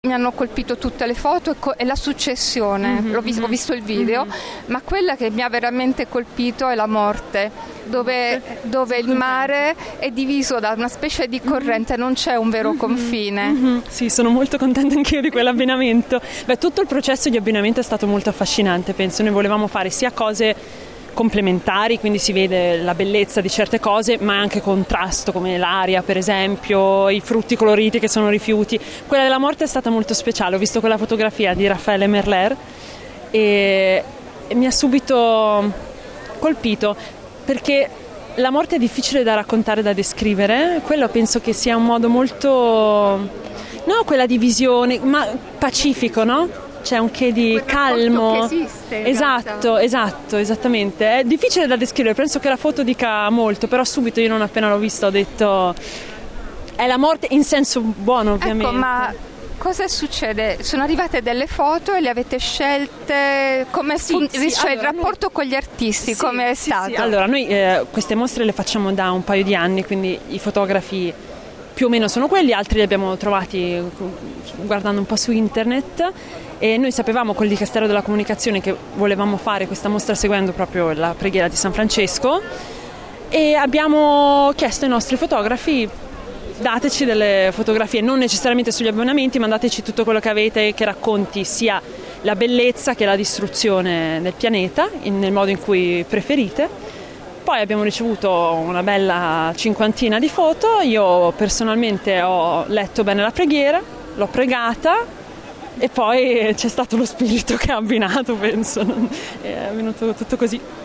Mi hanno colpito tutte le foto e la successione, ho visto il video, ma quella che mi ha veramente colpito è la morte, dove il mare è diviso da una specie di corrente, non c'è un vero confine. Sì, sono molto contenta anch'io di quell'abbinamento. Tutto il processo di abbinamento è stato molto affascinante, penso. Noi volevamo fare sia cose complementari, quindi si vede la bellezza di certe cose, ma anche contrasto, come l'aria per esempio, i frutti coloriti che sono rifiuti. Quella della morte è stata molto speciale. Ho visto quella fotografia di Raffaele Merler e mi ha subito colpito, perché la morte è difficile da raccontare, da descrivere. Quello penso che sia un modo molto, quella di visione, ma pacifico, no? C'è un che di calmo. Che esiste, esatto, esattamente. È difficile da descrivere, penso che la foto dica molto, però subito io non appena l'ho vista ho detto è la morte in senso buono, ovviamente. Ecco, ma cosa succede? Sono arrivate delle foto e le avete scelte? Come il rapporto con gli artisti, come è stato? Sì. Allora, noi queste mostre le facciamo da un paio di anni, quindi i fotografi più o meno sono quelli, altri li abbiamo trovati guardando un po' su internet, e noi sapevamo col Dicastero della Comunicazione che volevamo fare questa mostra seguendo proprio la preghiera di San Francesco, e abbiamo chiesto ai nostri fotografi: dateci delle fotografie, non necessariamente sugli abbonamenti, ma dateci tutto quello che avete che racconti sia la bellezza che la distruzione del pianeta nel modo in cui preferite. Poi abbiamo ricevuto una bella cinquantina di foto. Io personalmente ho letto bene la preghiera, l'ho pregata e poi c'è stato lo spirito che ha abbinato, penso. È venuto tutto così.